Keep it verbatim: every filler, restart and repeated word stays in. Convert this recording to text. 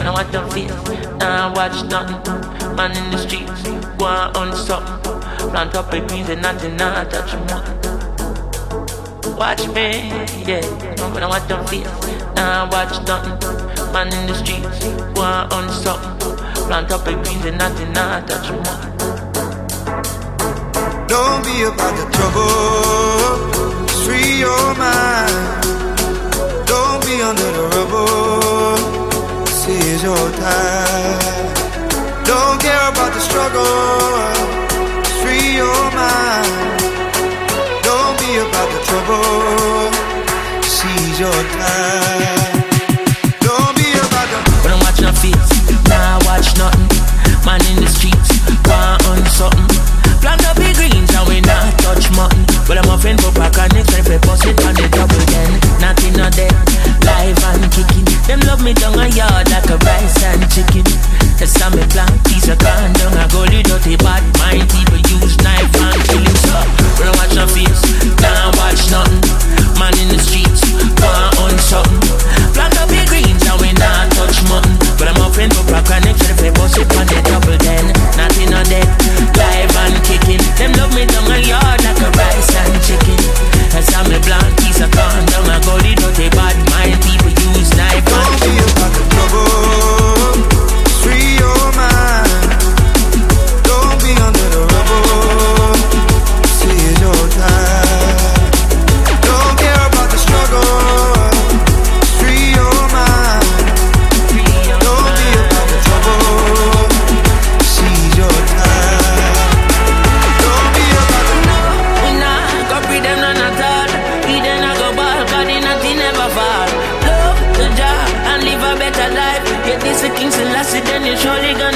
I watch them feel, nah watch nothing. Man in the streets, go on something. Plant up a greens and nothing, nah touch nothing. Watch me, yeah. When I watch them feel, nah watch nothing. Man in the streets, go on something. Plant up a greens and nothing, nah touch nothing. Don't be about the trouble, just free your mind. Don't be under the rubble, this is your time. Don't care about the struggle, just free your mind. Don't be about the trouble, seize your time. Don't be about the... When I watch no face, nah watch nothing. Man in the streets, want on something. Plant up the greens and we not touch mutton. But I'm offering for pack and next time we bust it on the double then. Nothing not dead, live and kicking. Them love me down a yard like a rice and chicken. That's how me plant piece of corn down a gully dirty bad mind. People use knife and killing stuff. When I watch no face, nah watch nothing. Man in the streets, want on something. Plant up the greens and we not touch mutton. But I'm offering for pack and next time we bust it on the double then. Nothing not dead, live and kicking. Them love me down a yard like a rice and chicken. That's how me plant piece of corn down a gully dirty bad mind. People use knife and don't be about the trouble, free your mind. Don't be under the rubble, this is your time. Don't care about the struggle, free your mind. Don't be about the trouble, seize your time. Don't be about the... No, we not go breathe them none at all. We then I go ball, body nothing never fall. Love the job and live a better life. Get this a king Selassie, then you surely gonna